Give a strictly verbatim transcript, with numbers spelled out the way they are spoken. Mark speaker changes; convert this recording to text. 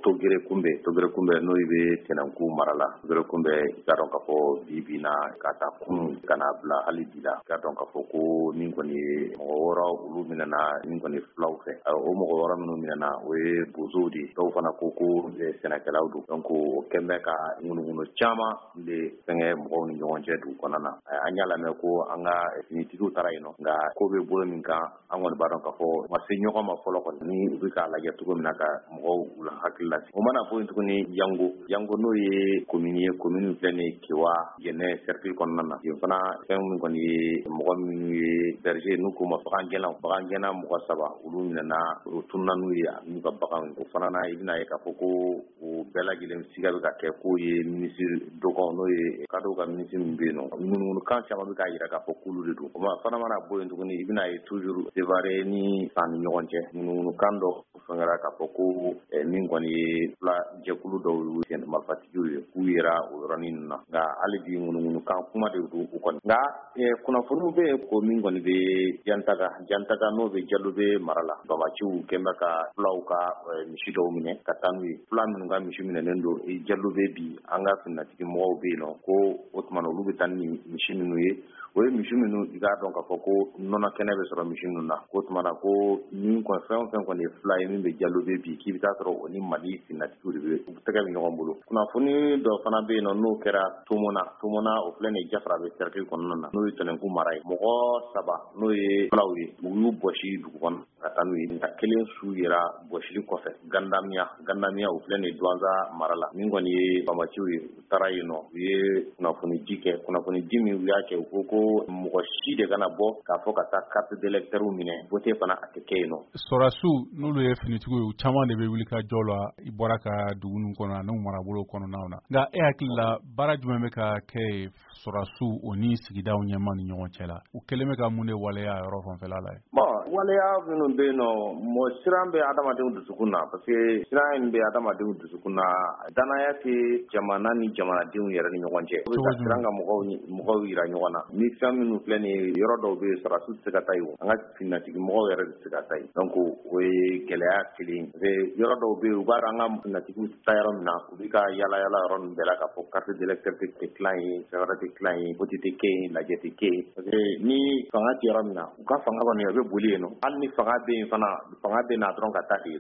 Speaker 1: togere kunbɛ togere kunbɛ n'o bɛ tɛnɛnku mara la togere kunbɛ i ka dɔn k'a fɔ bi bi in na ka taa kunun ka n'a bila hali bi la i ka dɔn k'a fɔ ko min kɔni ye mɔgɔ wɔɔrɔ olu minɛna min kɔni filaw fɛ o mɔgɔ wɔɔrɔ minnu minɛna o ye bozow de dɔw fana ko ko sɛnɛkɛlaw don donc o kɛn bɛ ka ŋunuŋunu caman de fɛngɛ mɔgɔw ni ɲɔgɔn cɛ dugu kɔnɔna na an y'a lamɛn ko an ka finitigiw taara yen nɔ nka ko bɛ bolo min kan an kɔni b'a dɔn k'a fɔ ma se ɲɔgɔn ma fɔlɔ kɔni ni u bɛ k'a lajɛ cogo min na ka mɔgɔw u la hakili lase o mana fɔ yen tuguni yango yango n'o ye commune ye commune filɛ nin ye Kewa Jɛnɛ cercle kɔnɔna na yen fana fɛn min kɔni ye mɔgɔ minnu ye berger n'u k'o ma bagangɛnnaw bagangɛnna mɔgɔ saba olu minɛna o tununa n'u ye n'u ka baganw o fana na i bɛna ye k'a fɔ ko o bɛɛ lajɛlen siga bɛ ka kɛ k'o ye ministre dɔgɔw n'o ye kadɔw ka ministre min bɛ yen nɔ ŋunuŋunukan caman bɛ k'a jira k'a fɔ k'olu de don o fana mana bɔ yen tuguni i bɛna ye toujours Sevare ni san ni ɲɔgɔn cɛ ŋunuŋunukan dɔ fɛngɛra k'a fɔ ko min kɔni ye fila jɛkulu dɔw ye marifatigiw ye k'u yera o yɔrɔnin ninnu na nka hali bi ŋunuŋunukan kuma de don u kɔni nka kunnafoniw bɛ yen ko min kɔni bɛ Jantaga Jantaga n'o bɛ Jalobe mara la Bamaciw kɛn bɛ ka fulaw ka misi dɔw minɛ ka taa n'u ye fula minnu ka misi minɛnen don Jalobe bi an ka finatigi mɔgɔw bɛ yen nɔ ko o tuma na olu bɛ taa ni misi minnu ye o ye misi minnu i k'a dɔn k'a fɔ ko nɔnɔ kɛnɛ bɛ sɔrɔ misi minnu na o tuma na ko min kɔni fɛn o fɛn kɔni ye fila ye min bɛ Jalobe bi k'i bɛ taa sɔrɔ o ni Mali finatigiw de bɛ u tɛgɛ bɛ ɲɔgɔn bolo kunnafoni dɔ fana bɛ yen nɔ n'o kɛra Tomona Tomona o filɛ nin ye Jafara bɛ cercle kɔnɔna na n'o ye Tɛnɛnku mara ye mɔgɔ saba n'o ye fulaw ye u y'u bɔsi dugu kɔnɔ ka taa n'u ye nka kelen su yera bɔsili kɔfɛ Gandamiya Gandamiya o filɛ nin ye Douanza mara la min kɔni ye Bamaciw ye u taara yen nɔ u ye kunnafoni di kɛ kunnafoni di min u y'a kɛ u ko ko mɔgɔ si de kana bɔ k'a fɔ ka taa carte d'électeur minɛ vote fana a tɛ kɛ yen nɔ.
Speaker 2: Sɔrɔdasiw n'olu ye finitigiw ye u caman de bɛ wuli ka jɔ la i bɔra ka dugu ninnu kɔnɔ n'u marabolo kɔnɔnaw na nka e hakili la baara jumɛn bɛ ka kɛ sɔrɔdasiw o ni sigidaw ɲɛma ni ɲɔgɔn cɛ la u kɛlen bɛ ka mun de waleya yɔrɔ fanfɛla la ye.
Speaker 1: Bon waleya minnu bɛ yen nɔ mɔgɔ siran bɛ adamadenw dusukun na parce que siran in bɛ adamadenw dusukun na danaya tɛ jamana ni jamanadenw yɛrɛ ni ɲɔgɔn cɛ. O bɛ ka siran ka mɔgɔw mɔgɔw yira ɲɔgɔn na ni fɛn minnu filɛ nin ye yɔrɔ dɔw bɛ yen sɔrɔdasiw tɛ se ka taa yen an ka finatigi mɔgɔw yɛrɛ de tɛ se ka taa yen donc o ye gɛlɛya kelen ye yɔrɔ dɔw bɛ yen u b'a dɔn an ka finatigiw tɛ taa yɔrɔ min na u bɛ ka yala yala yɔrɔ ninnu bɛɛ la k'a fɔ carte d'électeur tɛ tilan yen fɛn wɛrɛ tɛ tilan yen vote tɛ kɛ yen lajɛ tɛ kɛ yen parce que ni fanga tɛ yɔrɔ min na u ka fanga kɔni o bɛ boli yen nɔ hali ni fanga bɛ yen fana fanga bɛ na dɔrɔn ka taa yen